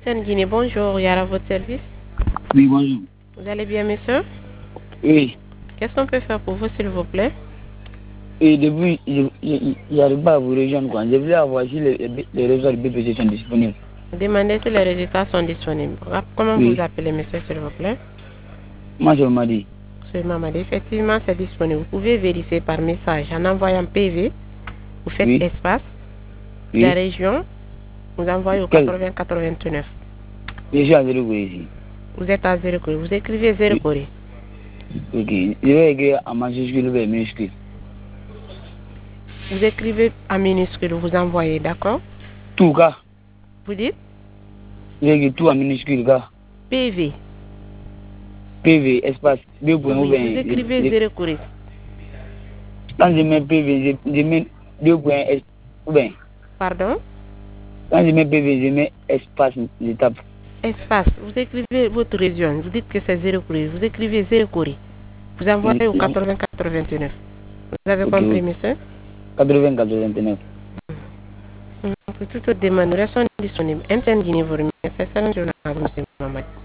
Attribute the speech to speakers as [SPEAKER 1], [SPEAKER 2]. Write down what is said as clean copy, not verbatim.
[SPEAKER 1] MTN Guinée, bonjour, Yara, votre service.
[SPEAKER 2] Oui, bonjour.
[SPEAKER 1] Vous allez bien, monsieur?
[SPEAKER 2] Oui.
[SPEAKER 1] Qu'est-ce qu'on peut faire pour vous, s'il vous plaît?
[SPEAKER 2] Et depuis, j'arrive pas à vous rejoindre. Quoi. Je voulais avoir si les résultats de BPC sont disponibles.
[SPEAKER 1] Demandez si les résultats sont disponibles. Comment
[SPEAKER 2] Oui.
[SPEAKER 1] vous appelez, monsieur, s'il vous plaît?
[SPEAKER 2] Moi, je m'ai dit.
[SPEAKER 1] Monsieur Mamadi, effectivement, c'est disponible. Vous pouvez vérifier par message en envoyant PV. Vous faites
[SPEAKER 2] Oui.
[SPEAKER 1] espace.
[SPEAKER 2] Oui.
[SPEAKER 1] La région, vous envoyez au 80-89.
[SPEAKER 2] Je suis à 0 ici.
[SPEAKER 1] Vous êtes à 0 Corée. Vous écrivez 0 Corée.
[SPEAKER 2] Ok. Je vais écrire en majuscule ou en minuscule.
[SPEAKER 1] Vous écrivez en minuscule, vous envoyez, d'accord?
[SPEAKER 2] Tout cas.
[SPEAKER 1] Vous dites?
[SPEAKER 2] J'écris tout en minuscule, cas.
[SPEAKER 1] PV.
[SPEAKER 2] PV, espace, 2 points ou
[SPEAKER 1] Oui,
[SPEAKER 2] bien.
[SPEAKER 1] vous écrivez 0 Corée.
[SPEAKER 2] Quand je mets PV, je mets 2 points ou bien.
[SPEAKER 1] Pardon?
[SPEAKER 2] Quand je mets PV, je mets espace, je tape.
[SPEAKER 1] Espace, vous écrivez votre région, vous dites que c'est 0 Corée, vous écrivez 0 Corée. Vous envoyez au 80-89. Vous avez compris, monsieur?
[SPEAKER 2] 80-89.
[SPEAKER 1] Pour toute demande, nous restons disponibles. MTN Guinée vous remercie. C'est un journal, monsieur Mamadi.